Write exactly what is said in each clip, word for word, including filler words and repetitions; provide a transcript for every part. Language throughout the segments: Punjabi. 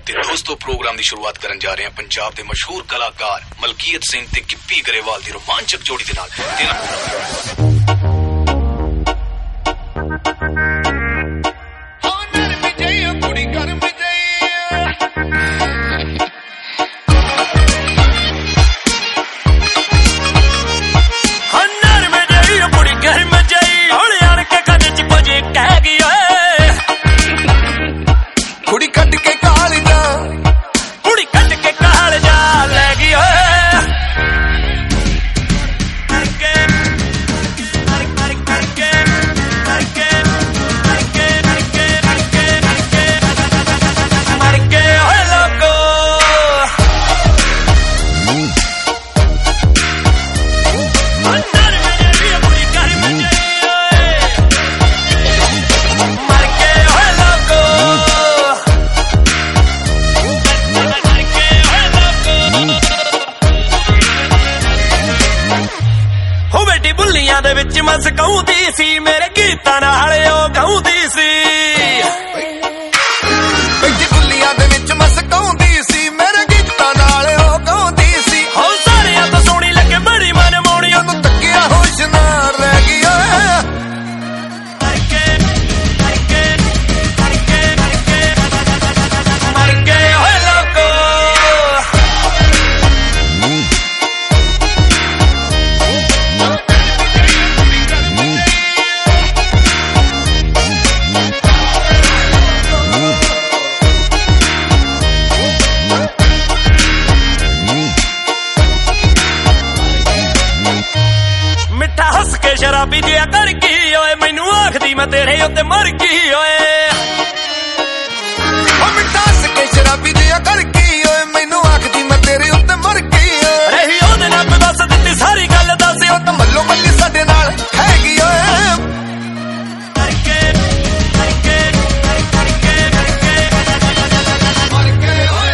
ਤੇ ਦੋਸਤੋ ਪ੍ਰੋਗਰਾਮ ਦੀ ਸ਼ੁਰੂਆਤ ਕਰਨ ਜਾ ਰਹੇ ਹਾਂ ਪੰਜਾਬ ਦੇ ਮਸ਼ਹੂਰ ਕਲਾਕਾਰ ਮਲਕੀਤ ਸਿੰਘ ਤੇ ਗਿੱਪੀ ਗਰੇਵਾਲ ਦੀ ਰੋਮਾਂਚਕ ਜੋੜੀ ਦੇ ਨਾਲ। ਦੇ ਵਿੱਚ ਮਸ ਗਾਉਂਦੀ ਸੀ ਮੇਰੇ ਗੀਤਾਂ ਨਾਲ ਉਹ ਗਾਉਂਦੀ ਸੀ ਬੈਠੀ ਬੁੱਲੀਆਂ ਦੇ ਵਿੱਚ ਮਸ ਗਾਉਂਦੀ ਸੀ ਮੇਰੇ ਗੀਤਾਂ ਨਾਲ ਉਹ ਗਾਉਂਦੀ ਸੀ ਹੋ ਸਾਰਿਆਂ ਤੋਂ ਸੋਹਣੀ ਲੱਗੇ ਬੜੀ ਮਨ ਮੋਣੀ ਉਹਨੂੰ ਤੱਕਿਆ ਹੋਸ਼ ਨਾ ਰਹਿ ਗਈ ਓਏ ਕਰਕੇ ਕਰਕੇ ਕਰਕੇ ਕਰਕੇ ਮਰ ਗਏ ਹੋਏ ਲੋਕੋ ਸ਼ਰਾਬੀ ਜਿਹਾ ਕਰ ਗਈ ਓਏ ਮੈਨੂੰ ਆਖਦੀ ਮੈਂ ਤੇਰੇ ਉੱਤੇ ਮਰ ਗਈ ਓਏ ਉਹ ਮਿੱਠਾ ਹੱਸ ਕੇ ਸ਼ਰਾਬੀ ਜਿਹਾ ਕਰ ਗਈ ਓਏ ਮੈਨੂੰ ਆਖਦੀ ਮੈਂ ਤੇਰੇ ਉੱਤੇ ਮਰ ਗਈ ਓਏ ਰਹੀ ਉਹਦੇ ਨਾਲ ਮੈਂ ਦੱਸ ਦਿੱਤੀ ਸਾਰੀ ਗੱਲ ਦੱਸ ਉਹ ਤਾਂ ਮੱਲੋ ਮੱਲੀ ਸਾਡੇ ਨਾਲ ਹੈਗੀ ਓਏ ਕਰਕੇ ਕਰਕੇ ਕਰਕੇ ਕਰਕੇ ਮਰ ਗਏ ਓਏ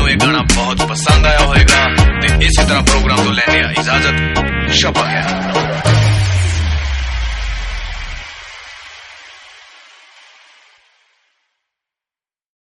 पसंद आया होगा तो इसी तरह प्रोग्राम तो लेने इजाजत शपा है।